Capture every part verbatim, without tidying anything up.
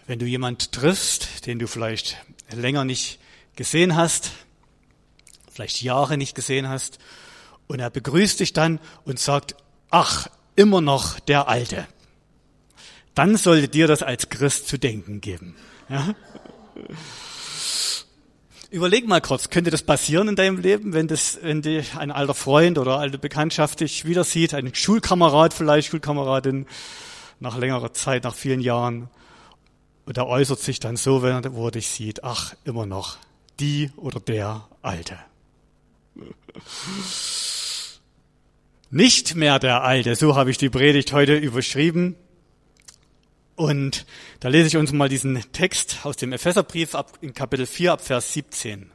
Wenn du jemanden triffst, den du vielleicht länger nicht gesehen hast, vielleicht Jahre nicht gesehen hast, und er begrüßt dich dann und sagt, ach, immer noch der Alte. Dann sollte dir das als Christ zu denken geben. Ja? Überleg mal kurz, könnte das passieren in deinem Leben, wenn das, wenn dich ein alter Freund oder alte Bekanntschaft dich wieder sieht, ein Schulkamerad vielleicht, Schulkameradin, nach längerer Zeit, nach vielen Jahren, und er äußert sich dann so, wenn er, wo er dich sieht, ach, immer noch die oder der Alte. Nicht mehr der Alte, so habe ich die Predigt heute überschrieben. Und da lese ich uns mal diesen Text aus dem Epheserbrief ab, in Kapitel vier ab Vers siebzehn.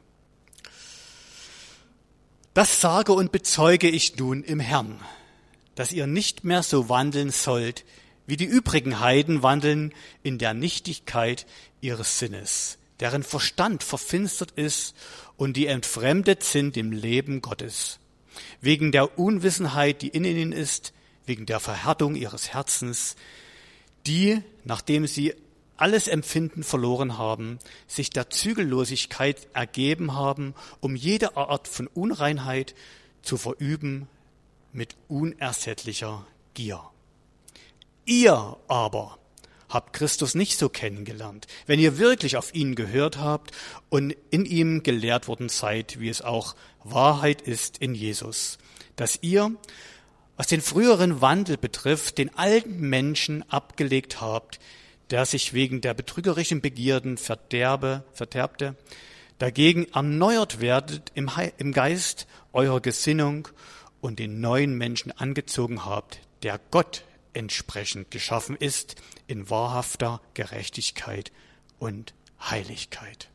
Das sage und bezeuge ich nun im Herrn, dass ihr nicht mehr so wandeln sollt, wie die übrigen Heiden wandeln in der Nichtigkeit ihres Sinnes, deren Verstand verfinstert ist und die entfremdet sind dem Leben Gottes, wegen der Unwissenheit, die in ihnen ist, wegen der Verhärtung ihres Herzens, die, nachdem sie alles Empfinden verloren haben, sich der Zügellosigkeit ergeben haben, um jede Art von Unreinheit zu verüben mit unersättlicher Gier. Ihr aber habt Christus nicht so kennengelernt, wenn ihr wirklich auf ihn gehört habt und in ihm gelehrt worden seid, wie es auch Wahrheit ist in Jesus, dass ihr, was den früheren Wandel betrifft, den alten Menschen abgelegt habt, der sich wegen der betrügerischen Begierden verderbe, verderbte, dagegen erneuert werdet im, im Geist eurer Gesinnung und den neuen Menschen angezogen habt, der Gott entsprechend geschaffen ist in wahrhafter Gerechtigkeit und Heiligkeit.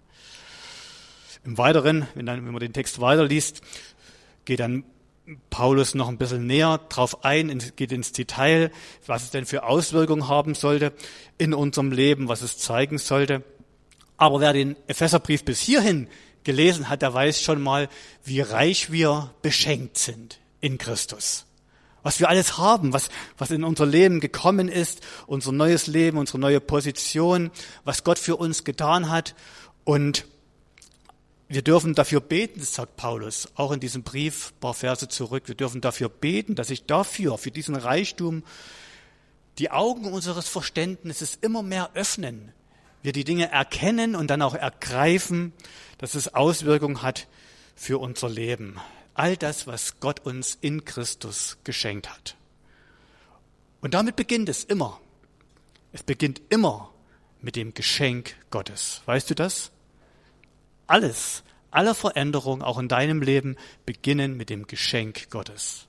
Im Weiteren, wenn, dann, wenn man den Text weiterliest, geht dann Paulus noch ein bisschen näher drauf ein, geht ins Detail, was es denn für Auswirkungen haben sollte in unserem Leben, was es zeigen sollte. Aber wer den Epheserbrief bis hierhin gelesen hat, der weiß schon mal, wie reich wir beschenkt sind in Christus. Was wir alles haben, was, was in unser Leben gekommen ist, unser neues Leben, unsere neue Position, was Gott für uns getan hat. Und wir dürfen dafür beten, das sagt Paulus, auch in diesem Brief, ein paar Verse zurück, wir dürfen dafür beten, dass sich dafür, für diesen Reichtum, die Augen unseres Verständnisses immer mehr öffnen. Wir die Dinge erkennen und dann auch ergreifen, dass es Auswirkungen hat für unser Leben. All das, was Gott uns in Christus geschenkt hat. Und damit beginnt es immer. Es beginnt immer mit dem Geschenk Gottes. Weißt du das? Alles, alle Veränderungen, auch in deinem Leben, beginnen mit dem Geschenk Gottes.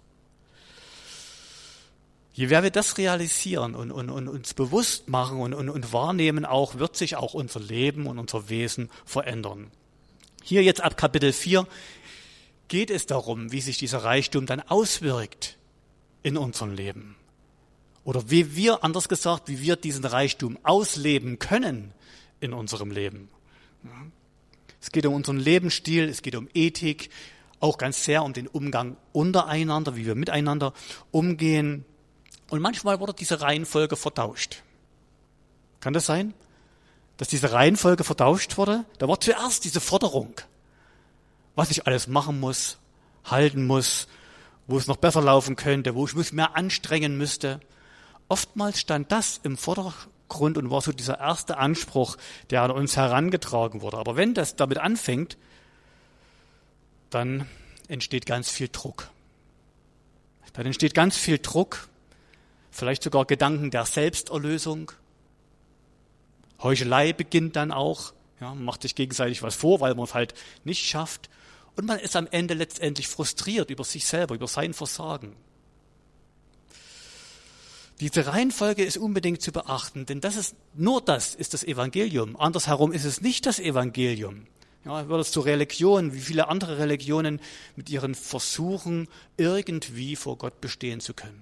Je mehr wir das realisieren und, und, und uns bewusst machen und, und, und wahrnehmen auch, wird sich auch unser Leben und unser Wesen verändern. Hier jetzt ab Kapitel vier geht es darum, wie sich dieser Reichtum dann auswirkt in unserem Leben. Oder wie wir, anders gesagt, wie wir diesen Reichtum ausleben können in unserem Leben. Es geht um unseren Lebensstil, es geht um Ethik, auch ganz sehr um den Umgang untereinander, wie wir miteinander umgehen. Und manchmal wurde diese Reihenfolge vertauscht. Kann das sein, dass diese Reihenfolge vertauscht wurde? Da war zuerst diese Forderung, was ich alles machen muss, halten muss, wo es noch besser laufen könnte, wo ich mich mehr anstrengen müsste. Oftmals stand das im Vordergrund und war so dieser erste Anspruch, der an uns herangetragen wurde. Aber wenn das damit anfängt, dann entsteht ganz viel Druck. Dann entsteht ganz viel Druck, vielleicht sogar Gedanken der Selbsterlösung. Heuchelei beginnt dann auch. Ja, man macht sich gegenseitig was vor, weil man es halt nicht schafft. Und man ist am Ende letztendlich frustriert über sich selber, über sein Versagen. Diese Reihenfolge ist unbedingt zu beachten, denn das ist, nur das ist das Evangelium. Andersherum ist es nicht das Evangelium. Ja, wird es zur Religion, wie viele andere Religionen mit ihren Versuchen, irgendwie vor Gott bestehen zu können.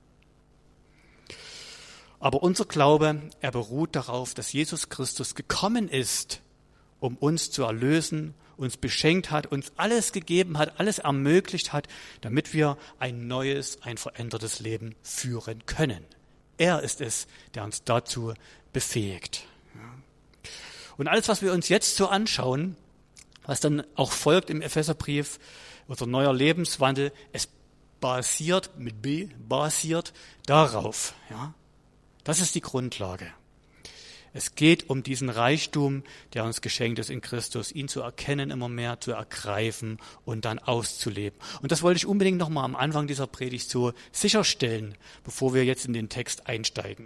Aber unser Glaube, er beruht darauf, dass Jesus Christus gekommen ist, um uns zu erlösen, uns beschenkt hat, uns alles gegeben hat, alles ermöglicht hat, damit wir ein neues, ein verändertes Leben führen können. Er ist es, der uns dazu befähigt. Und alles, was wir uns jetzt so anschauen, was dann auch folgt im Epheserbrief, unser neuer Lebenswandel, es basiert mit B, basiert darauf. Ja? Das ist die Grundlage. Es geht um diesen Reichtum, der uns geschenkt ist in Christus, ihn zu erkennen immer mehr, zu ergreifen und dann auszuleben. Und das wollte ich unbedingt nochmal am Anfang dieser Predigt so sicherstellen, bevor wir jetzt in den Text einsteigen.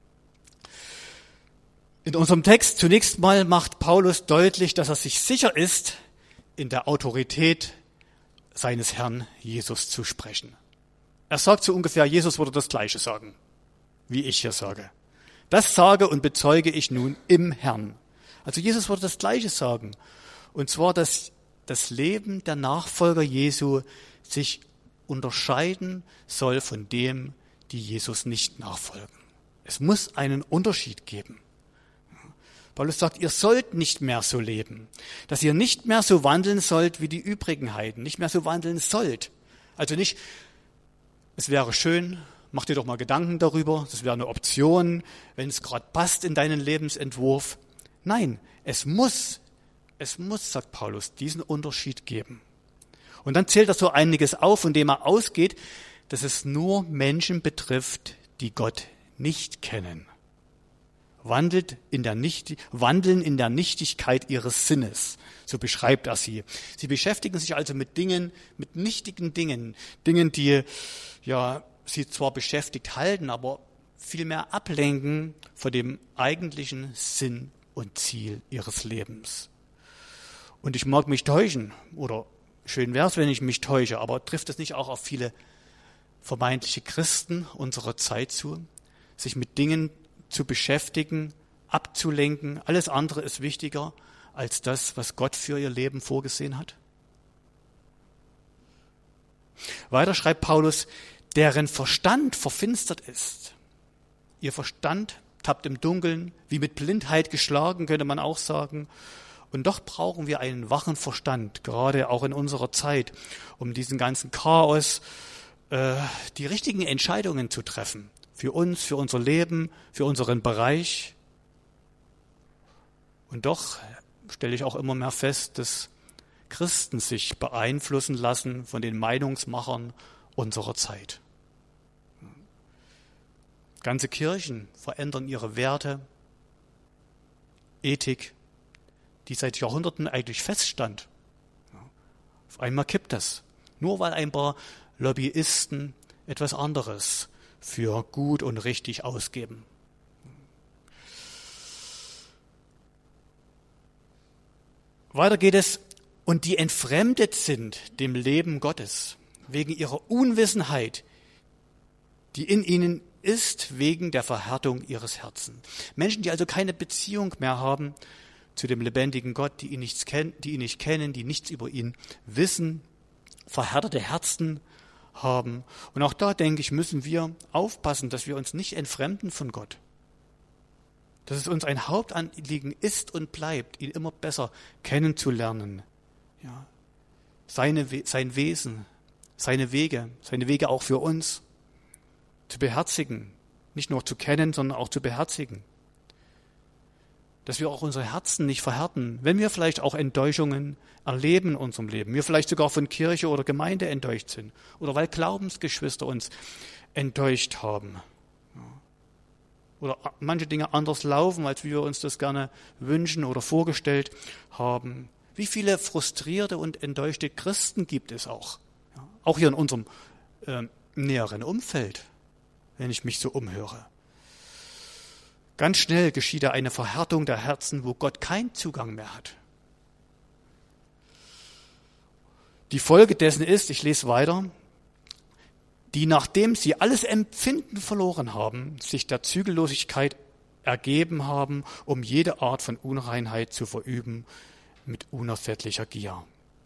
In unserem Text zunächst mal macht Paulus deutlich, dass er sich sicher ist, in der Autorität seines Herrn Jesus zu sprechen. Er sagt so ungefähr, Jesus würde das Gleiche sagen, wie ich hier sage. Das sage und bezeuge ich nun im Herrn. Also Jesus würde das Gleiche sagen. Und zwar, dass das Leben der Nachfolger Jesu sich unterscheiden soll von dem, die Jesus nicht nachfolgen. Es muss einen Unterschied geben. Paulus sagt, ihr sollt nicht mehr so leben. Dass ihr nicht mehr so wandeln sollt wie die übrigen Heiden. Nicht mehr so wandeln sollt. Also nicht, es wäre schön, mach dir doch mal Gedanken darüber, das wäre eine Option, wenn es gerade passt in deinen Lebensentwurf. Nein, es muss, es muss, sagt Paulus, diesen Unterschied geben. Und dann zählt er so einiges auf, von dem er ausgeht, dass es nur Menschen betrifft, die Gott nicht kennen. Wandelt in der Nicht, wandeln in der Nichtigkeit ihres Sinnes, so beschreibt er sie. Sie beschäftigen sich also mit Dingen, mit nichtigen Dingen, Dingen, die ja sie zwar beschäftigt halten, aber vielmehr ablenken von dem eigentlichen Sinn und Ziel ihres Lebens. Und ich mag mich täuschen, oder schön wäre es, wenn ich mich täusche, aber trifft es nicht auch auf viele vermeintliche Christen unserer Zeit zu, sich mit Dingen zu beschäftigen, abzulenken, alles andere ist wichtiger als das, was Gott für ihr Leben vorgesehen hat? Weiter schreibt Paulus, deren Verstand verfinstert ist. Ihr Verstand tappt im Dunkeln, wie mit Blindheit geschlagen, könnte man auch sagen. Und doch brauchen wir einen wachen Verstand, gerade auch in unserer Zeit, um diesen ganzen Chaos, äh, die richtigen Entscheidungen zu treffen. Für uns, für unser Leben, für unseren Bereich. Und doch stelle ich auch immer mehr fest, dass Christen sich beeinflussen lassen von den Meinungsmachern unserer Zeit. Ganze Kirchen verändern ihre Werte, Ethik, die seit Jahrhunderten eigentlich feststand. Auf einmal kippt das, nur weil ein paar Lobbyisten etwas anderes für gut und richtig ausgeben. Weiter geht es, und die entfremdet sind dem Leben Gottes, wegen ihrer Unwissenheit, die in ihnen ist, wegen der Verhärtung ihres Herzens. Menschen, die also keine Beziehung mehr haben zu dem lebendigen Gott, die ihn, nichts kennen, die ihn nicht kennen, die nichts über ihn wissen, verhärtete Herzen haben. Und auch da, denke ich, müssen wir aufpassen, dass wir uns nicht entfremden von Gott. Dass es uns ein Hauptanliegen ist und bleibt, ihn immer besser kennenzulernen. Ja. Seine, sein Wesen, seine Wege, seine Wege auch für uns zu beherzigen. Nicht nur zu kennen, sondern auch zu beherzigen. Dass wir auch unsere Herzen nicht verhärten, wenn wir vielleicht auch Enttäuschungen erleben in unserem Leben, wir vielleicht sogar von Kirche oder Gemeinde enttäuscht sind oder weil Glaubensgeschwister uns enttäuscht haben oder manche Dinge anders laufen, als wir uns das gerne wünschen oder vorgestellt haben. Wie viele frustrierte und enttäuschte Christen gibt es auch, auch hier in unserem äh, näheren Umfeld, wenn ich mich so umhöre. Ganz schnell geschieht da eine Verhärtung der Herzen, wo Gott keinen Zugang mehr hat. Die Folge dessen ist, ich lese weiter, die, nachdem sie alles Empfinden verloren haben, sich der Zügellosigkeit ergeben haben, um jede Art von Unreinheit zu verüben mit unersättlicher Gier.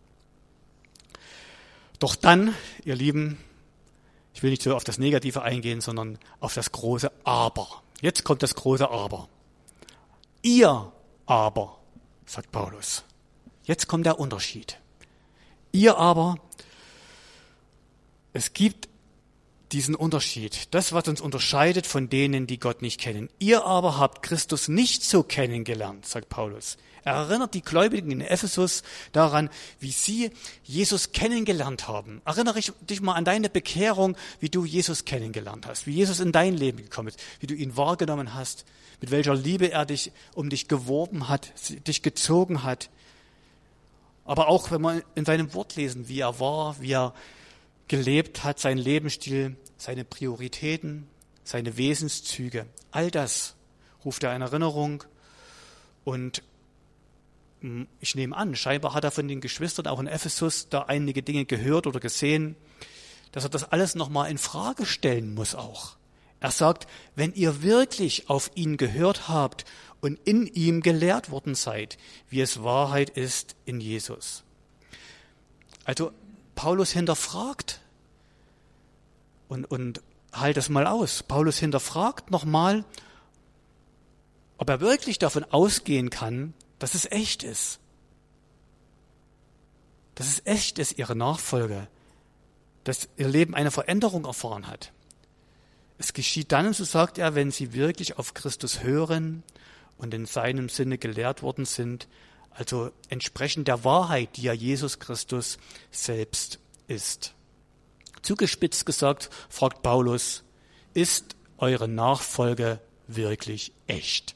Doch dann, ihr Lieben, ich will nicht so auf das Negative eingehen, sondern auf das große Aber. Jetzt kommt das große Aber. Ihr aber, sagt Paulus. Jetzt kommt der Unterschied. Ihr aber, es gibt diesen Unterschied, das, was uns unterscheidet von denen, die Gott nicht kennen. Ihr aber habt Christus nicht so kennengelernt, sagt Paulus. Er erinnert die Gläubigen in Ephesus daran, wie sie Jesus kennengelernt haben. Erinnere dich mal an deine Bekehrung, wie du Jesus kennengelernt hast, wie Jesus in dein Leben gekommen ist, wie du ihn wahrgenommen hast, mit welcher Liebe er dich um dich geworben hat, dich gezogen hat. Aber auch, wenn wir in seinem Wort lesen, wie er war, wie er gelebt hat, sein Lebensstil, seine Prioritäten, seine Wesenszüge, all das ruft er in Erinnerung. Und ich nehme an, scheinbar hat er von den Geschwistern auch in Ephesus da einige Dinge gehört oder gesehen, dass er das alles nochmal in Frage stellen muss auch. Er sagt, wenn ihr wirklich auf ihn gehört habt und in ihm gelehrt worden seid, wie es Wahrheit ist in Jesus. Also Paulus hinterfragt und, und halt das mal aus. Paulus hinterfragt nochmal, ob er wirklich davon ausgehen kann, dass es echt ist. Dass es echt ist, ihre Nachfolge. Dass ihr Leben eine Veränderung erfahren hat. Es geschieht dann, so sagt er, wenn sie wirklich auf Christus hören und in seinem Sinne gelehrt worden sind, also entsprechend der Wahrheit, die ja Jesus Christus selbst ist. Zugespitzt gesagt, fragt Paulus, ist eure Nachfolge wirklich echt?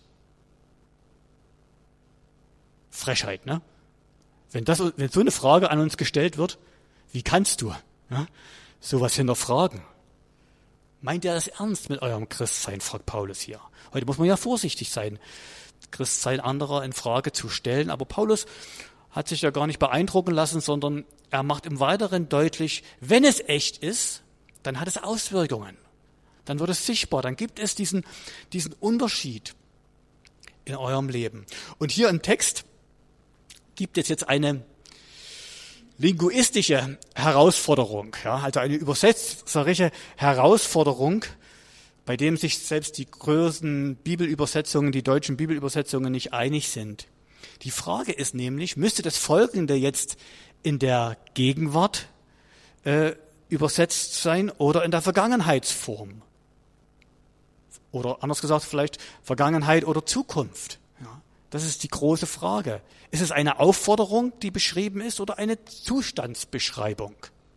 Frechheit, ne? Wenn das, wenn so eine Frage an uns gestellt wird, wie kannst du ja, sowas hinterfragen? Meint ihr das ernst mit eurem Christsein, fragt Paulus hier. Heute muss man ja vorsichtig sein, Christsein anderer in Frage zu stellen. Aber Paulus hat sich ja gar nicht beeindrucken lassen, sondern er macht im Weiteren deutlich, wenn es echt ist, dann hat es Auswirkungen. Dann wird es sichtbar, dann gibt es diesen, diesen Unterschied in eurem Leben. Und hier im Text gibt es jetzt eine linguistische Herausforderung, ja, also eine übersetzerische Herausforderung, bei dem sich selbst die größten Bibelübersetzungen, die deutschen Bibelübersetzungen nicht einig sind. Die Frage ist nämlich, müsste das Folgende jetzt in der Gegenwart äh, übersetzt sein oder in der Vergangenheitsform? Oder anders gesagt, vielleicht Vergangenheit oder Zukunft. Ja, das ist die große Frage. Ist es eine Aufforderung, die beschrieben ist, oder eine Zustandsbeschreibung?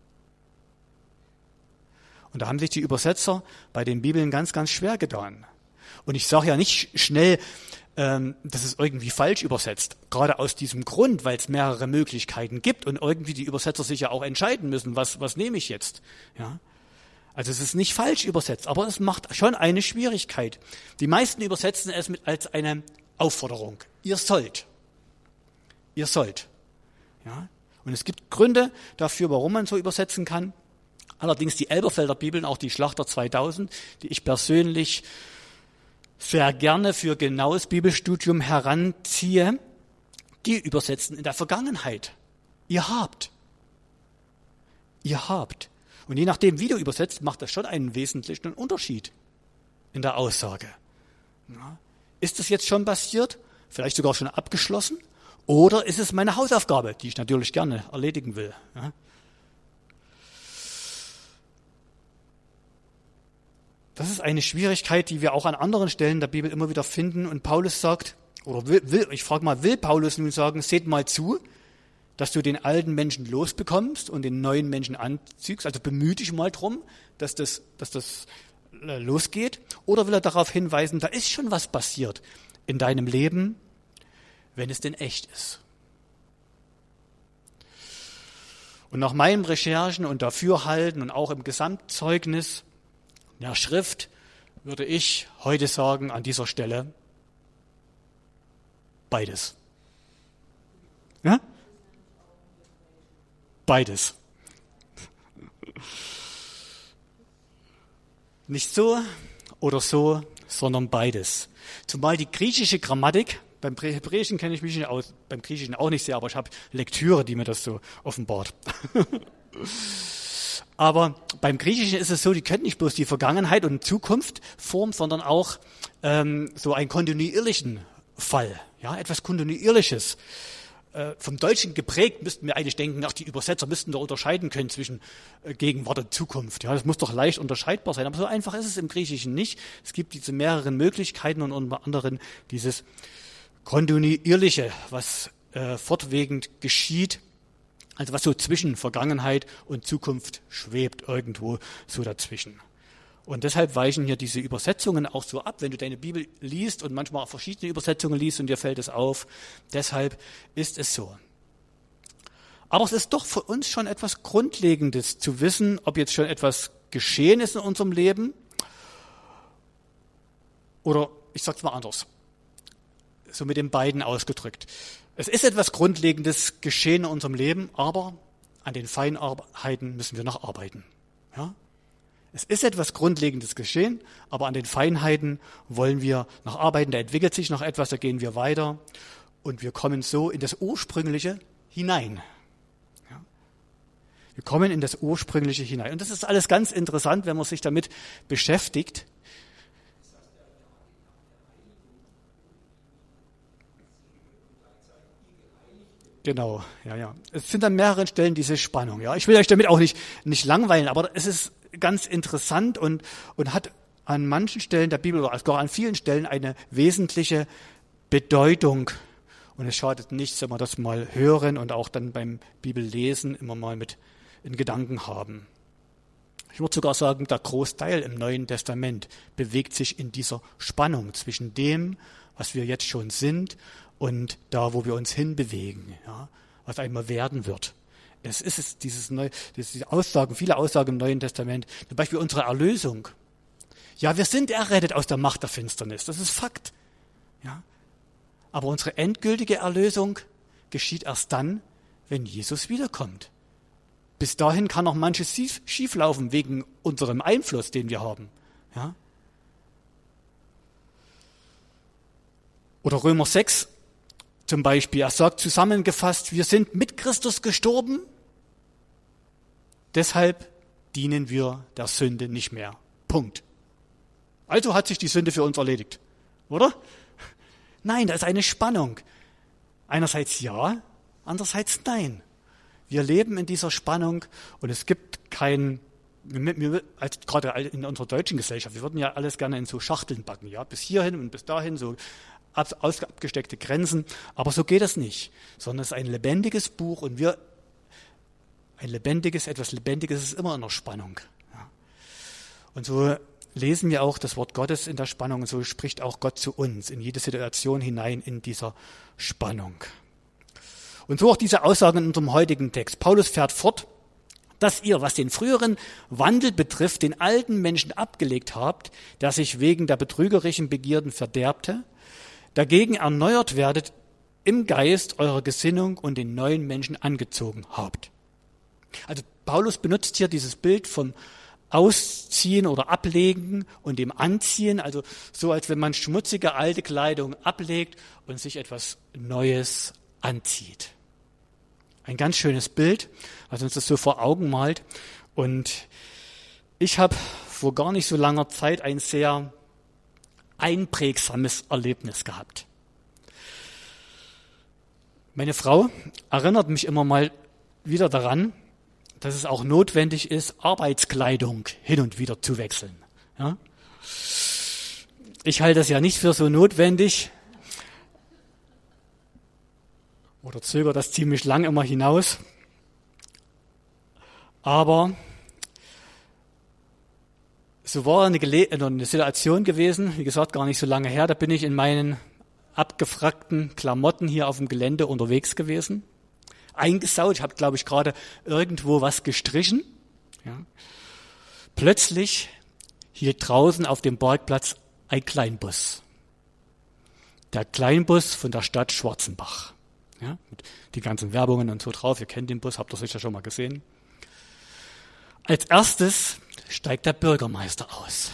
Und da haben sich die Übersetzer bei den Bibeln ganz, ganz schwer getan. Und ich sage ja nicht schnell, ähm, dass es irgendwie falsch übersetzt. Gerade aus diesem Grund, weil es mehrere Möglichkeiten gibt und irgendwie die Übersetzer sich ja auch entscheiden müssen, was, was nehme ich jetzt? Ja. Also es ist nicht falsch übersetzt, aber es macht schon eine Schwierigkeit. Die meisten übersetzen es mit als eine Aufforderung. Ihr sollt. Ihr sollt. Ja? Und es gibt Gründe dafür, warum man so übersetzen kann. Allerdings die Elberfelder Bibeln, auch die Schlachter zweitausend, die ich persönlich sehr gerne für genaues Bibelstudium heranziehe, die übersetzen in der Vergangenheit. Ihr habt. Ihr habt. Und je nachdem, wie du übersetzt, macht das schon einen wesentlichen Unterschied in der Aussage. Ja. Ist das jetzt schon passiert? Vielleicht sogar schon abgeschlossen? Oder ist es meine Hausaufgabe, die ich natürlich gerne erledigen will? Ja. Das ist eine Schwierigkeit, die wir auch an anderen Stellen der Bibel immer wieder finden. Und Paulus sagt, oder will, will ich frage mal, will Paulus nun sagen, seht mal zu, dass du den alten Menschen losbekommst und den neuen Menschen anziehst? Also bemühe dich mal drum, dass das, dass das losgeht. Oder will er darauf hinweisen, da ist schon was passiert in deinem Leben, wenn es denn echt ist? Und nach meinen Recherchen und Dafürhalten und auch im Gesamtzeugnis der Schrift würde ich heute sagen, an dieser Stelle, beides. Ja? Beides. Nicht so oder so, sondern beides. Zumal die griechische Grammatik, beim Hebräischen kenne ich mich nicht aus, beim Griechischen auch nicht sehr, aber ich habe Lektüre, die mir das so offenbart. Aber beim Griechischen ist es so, die können nicht bloß die Vergangenheit und Zukunft formen, sondern auch ähm, so einen kontinuierlichen Fall, ja, etwas Kontinuierliches. äh, vom Deutschen geprägt, müssten wir eigentlich denken, ach, die Übersetzer müssten doch unterscheiden können zwischen äh, Gegenwart und Zukunft. Ja, das muss doch leicht unterscheidbar sein. Aber so einfach ist es im Griechischen nicht. Es gibt diese mehreren Möglichkeiten und unter anderem dieses Kontinuierliche, was äh, fortwährend geschieht, also was so zwischen Vergangenheit und Zukunft schwebt, irgendwo so dazwischen. Und deshalb weichen hier diese Übersetzungen auch so ab, wenn du deine Bibel liest und manchmal auch verschiedene Übersetzungen liest und dir fällt es auf. Deshalb ist es so. Aber es ist doch für uns schon etwas Grundlegendes zu wissen, ob jetzt schon etwas geschehen ist in unserem Leben oder, ich sage es mal anders, so mit den beiden ausgedrückt. Es ist etwas Grundlegendes geschehen in unserem Leben, aber an den Feinheiten müssen wir noch arbeiten. Ja? Es ist etwas Grundlegendes geschehen, aber an den Feinheiten wollen wir noch arbeiten. Da entwickelt sich noch etwas, da gehen wir weiter und wir kommen so in das Ursprüngliche hinein. Ja? Wir kommen in das Ursprüngliche hinein. Und das ist alles ganz interessant, wenn man sich damit beschäftigt. Genau, ja, ja. Es sind an mehreren Stellen diese Spannung. Ja, ich will euch damit auch nicht nicht langweilen, aber es ist ganz interessant und und hat an manchen Stellen der Bibel oder sogar an vielen Stellen eine wesentliche Bedeutung. Und es schadet nichts, wenn wir das mal hören und auch dann beim Bibellesen immer mal mit in Gedanken haben. Ich würde sogar sagen, der Großteil im Neuen Testament bewegt sich in dieser Spannung zwischen dem, was wir jetzt schon sind, und da, wo wir uns hinbewegen, ja, was einmal werden wird. Es ist es, dieses Neu, diese Aussagen, viele Aussagen im Neuen Testament, zum Beispiel unsere Erlösung. Ja, wir sind errettet aus der Macht der Finsternis, das ist Fakt. Ja. Aber unsere endgültige Erlösung geschieht erst dann, wenn Jesus wiederkommt. Bis dahin kann noch manches schieflaufen wegen unserem Einfluss, den wir haben. Ja. Oder Römer sechs zum Beispiel, er sagt zusammengefasst, wir sind mit Christus gestorben, deshalb dienen wir der Sünde nicht mehr. Punkt. Also hat sich die Sünde für uns erledigt, oder? Nein, da ist eine Spannung. Einerseits ja, andererseits nein. Wir leben in dieser Spannung und es gibt kein, als gerade in unserer deutschen Gesellschaft, wir würden ja alles gerne in so Schachteln backen, ja, bis hierhin und bis dahin, so abgesteckte Grenzen, aber so geht es nicht, sondern es ist ein lebendiges Buch und wir, ein lebendiges, etwas Lebendiges ist immer in der Spannung. Ja. Und so lesen wir auch das Wort Gottes in der Spannung und so spricht auch Gott zu uns in jede Situation hinein in dieser Spannung. Und so auch diese Aussagen in unserem heutigen Text. Paulus fährt fort, dass ihr, was den früheren Wandel betrifft, den alten Menschen abgelegt habt, der sich wegen der betrügerischen Begierden verderbte, dagegen erneuert werdet im Geist eurer Gesinnung und den neuen Menschen angezogen habt. Also Paulus benutzt hier dieses Bild vom Ausziehen oder Ablegen und dem Anziehen, also so, als wenn man schmutzige alte Kleidung ablegt und sich etwas Neues anzieht. Ein ganz schönes Bild, was uns das so vor Augen malt. Und ich habe vor gar nicht so langer Zeit ein sehr einprägsames Erlebnis gehabt. Meine Frau erinnert mich immer mal wieder daran, dass es auch notwendig ist, Arbeitskleidung hin und wieder zu wechseln. Ja? Ich halte das ja nicht für so notwendig oder zögere das ziemlich lang immer hinaus. Aber so war eine, Gele- eine Situation gewesen, wie gesagt, gar nicht so lange her, da bin ich in meinen abgefrackten Klamotten hier auf dem Gelände unterwegs gewesen, eingesaut, ich habe, glaube ich, gerade irgendwo was gestrichen. Ja. Plötzlich hielt draußen auf dem Parkplatz ein Kleinbus. Der Kleinbus von der Stadt Schwarzenbach. Ja, mit die ganzen Werbungen und so drauf, ihr kennt den Bus, habt ihr sicher schon mal gesehen. Als erstes steigt der Bürgermeister aus.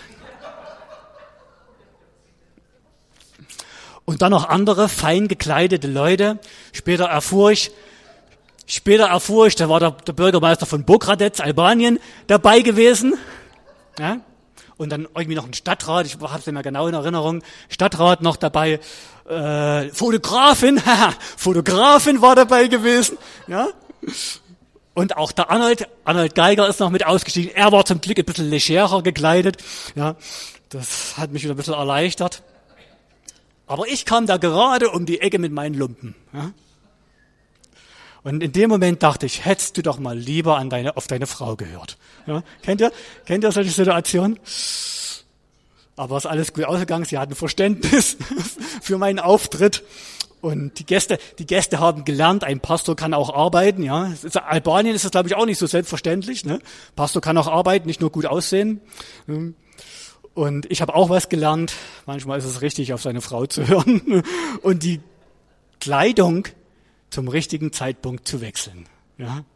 Und dann noch andere fein gekleidete Leute. Später erfuhr ich, später erfuhr ich, da war der, der Bürgermeister von Bogradec, Albanien, dabei gewesen. Ja? und dann irgendwie noch ein Stadtrat, ich habe es nicht mehr genau in Erinnerung, Stadtrat noch dabei, äh, Fotografin, haha, Fotografin war dabei gewesen, ja. Und auch der Arnold, Arnold Geiger ist noch mit ausgestiegen. Er war zum Glück ein bisschen legerer gekleidet, ja. Das hat mich wieder ein bisschen erleichtert. Aber ich kam da gerade um die Ecke mit meinen Lumpen, ja. Und in dem Moment dachte ich, hättest du doch mal lieber an deine, auf deine Frau gehört. Ja, kennt ihr, kennt ihr solche Situationen? Aber es ist alles gut ausgegangen. Sie hatten Verständnis für meinen Auftritt. Und die Gäste, die Gäste haben gelernt, ein Pastor kann auch arbeiten. Ja, in Albanien ist das, glaube ich, auch nicht so selbstverständlich. Ne? Pastor kann auch arbeiten, nicht nur gut aussehen. Und ich habe auch was gelernt. Manchmal ist es richtig, auf seine Frau zu hören. Und die Kleidung zum richtigen Zeitpunkt zu wechseln. Ja.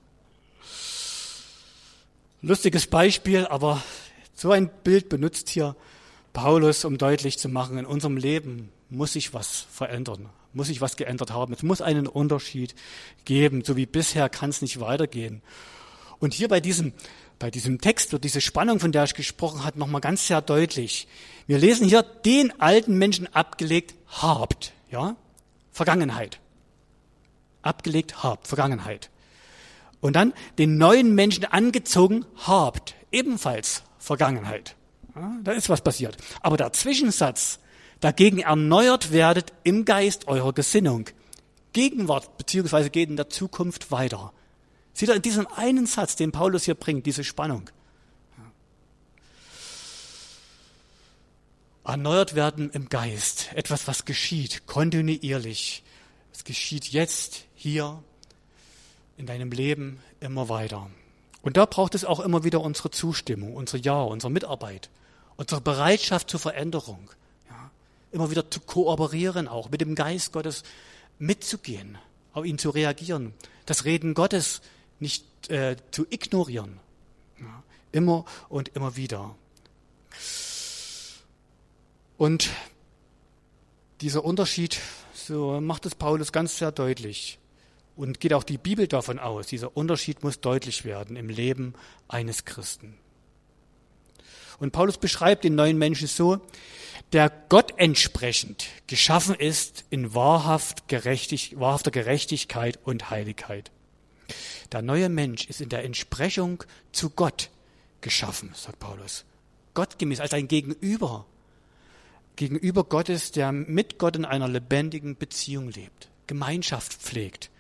Lustiges Beispiel, aber so ein Bild benutzt hier Paulus, um deutlich zu machen, in unserem Leben muss sich was verändern, muss sich was geändert haben. Es muss einen Unterschied geben, so wie bisher kann es nicht weitergehen. Und hier bei diesem, bei diesem Text wird diese Spannung, von der ich gesprochen habe, nochmal ganz sehr deutlich. Wir lesen hier, den alten Menschen abgelegt habt, ja, Vergangenheit. Abgelegt habt, Vergangenheit. Und dann den neuen Menschen angezogen habt, ebenfalls Vergangenheit. Ja, da ist was passiert. Aber der Zwischensatz, dagegen erneuert werdet im Geist eurer Gesinnung. Gegenwart, beziehungsweise geht in der Zukunft weiter. Seht ihr in diesem einen Satz, den Paulus hier bringt, diese Spannung. Ja. Erneuert werden im Geist, etwas, was geschieht, kontinuierlich. Es geschieht jetzt, hier, in deinem Leben immer weiter. Und da braucht es auch immer wieder unsere Zustimmung, unser Ja, unsere Mitarbeit, unsere Bereitschaft zur Veränderung. Ja, immer wieder zu kooperieren auch, mit dem Geist Gottes mitzugehen, auf ihn zu reagieren, das Reden Gottes nicht äh, zu ignorieren. Ja, immer und immer wieder. Und dieser Unterschied, so macht es Paulus ganz sehr deutlich. Und geht auch die Bibel davon aus, dieser Unterschied muss deutlich werden im Leben eines Christen. Und Paulus beschreibt den neuen Menschen so, der Gott entsprechend geschaffen ist in wahrhaft gerechtig, wahrhafter Gerechtigkeit und Heiligkeit. Der neue Mensch ist in der Entsprechung zu Gott geschaffen, sagt Paulus. Gottgemäß, als ein Gegenüber. Gegenüber Gottes, der mit Gott in einer lebendigen Beziehung lebt, Gemeinschaft pflegt.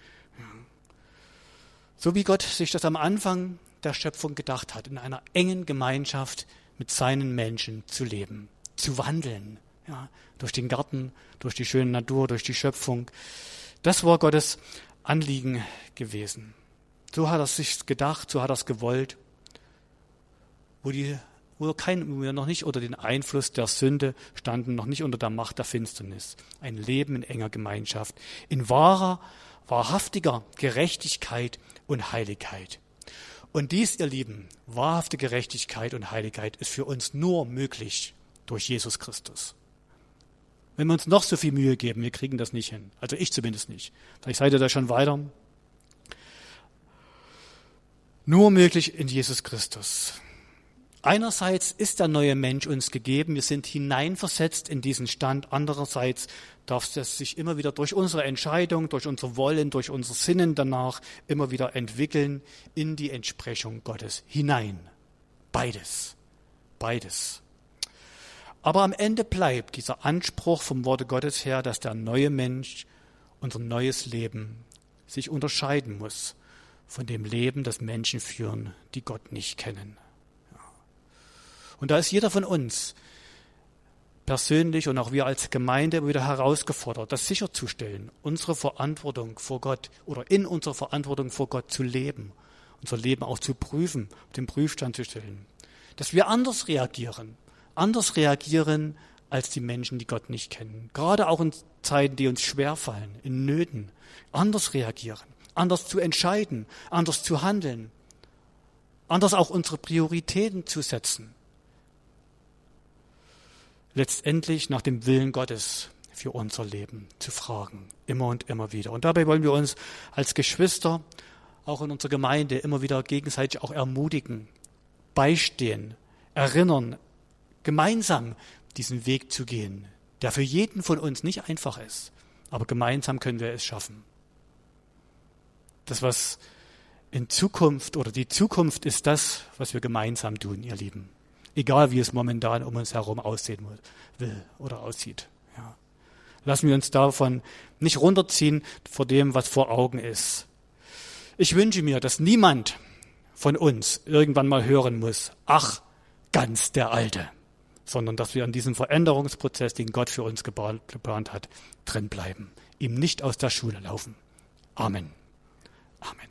So wie Gott sich das am Anfang der Schöpfung gedacht hat, in einer engen Gemeinschaft mit seinen Menschen zu leben, zu wandeln, ja, durch den Garten, durch die schöne Natur, durch die Schöpfung. Das war Gottes Anliegen gewesen. So hat er sich gedacht, so hat er es gewollt, wo die wo, kein, wo wir noch nicht unter den Einfluss der Sünde standen, noch nicht unter der Macht der Finsternis. Ein Leben in enger Gemeinschaft, in wahrer, wahrhaftiger Gerechtigkeit und Heiligkeit. Und dies, ihr Lieben, wahrhafte Gerechtigkeit und Heiligkeit ist für uns nur möglich durch Jesus Christus. Wenn wir uns noch so viel Mühe geben, wir kriegen das nicht hin. Also ich zumindest nicht. Vielleicht seid ihr da schon weiter. Nur möglich in Jesus Christus. Einerseits ist der neue Mensch uns gegeben, wir sind hineinversetzt in diesen Stand. Andererseits darf es sich immer wieder durch unsere Entscheidung, durch unser Wollen, durch unser Sinnen danach immer wieder entwickeln in die Entsprechung Gottes hinein. Beides, beides. Aber am Ende bleibt dieser Anspruch vom Worte Gottes her, dass der neue Mensch, unser neues Leben, sich unterscheiden muss von dem Leben, das Menschen führen, die Gott nicht kennen. Und da ist jeder von uns persönlich und auch wir als Gemeinde wieder herausgefordert, das sicherzustellen, unsere Verantwortung vor Gott oder in unserer Verantwortung vor Gott zu leben, unser Leben auch zu prüfen, den Prüfstand zu stellen. Dass wir anders reagieren, anders reagieren als die Menschen, die Gott nicht kennen. Gerade auch in Zeiten, die uns schwerfallen, in Nöten, anders reagieren, anders zu entscheiden, anders zu handeln, anders auch unsere Prioritäten zu setzen. Letztendlich nach dem Willen Gottes für unser Leben zu fragen, immer und immer wieder. Und dabei wollen wir uns als Geschwister, auch in unserer Gemeinde, immer wieder gegenseitig auch ermutigen, beistehen, erinnern, gemeinsam diesen Weg zu gehen, der für jeden von uns nicht einfach ist. Aber gemeinsam können wir es schaffen. Das, was in Zukunft oder die Zukunft ist das, was wir gemeinsam tun, ihr Lieben. Egal, wie es momentan um uns herum aussehen will oder aussieht. Ja. Lassen wir uns davon nicht runterziehen vor dem, was vor Augen ist. Ich wünsche mir, dass niemand von uns irgendwann mal hören muss, ach, ganz der Alte, sondern dass wir an diesem Veränderungsprozess, den Gott für uns geplant hat, drin bleiben, ihm nicht aus der Schule laufen. Amen. Amen.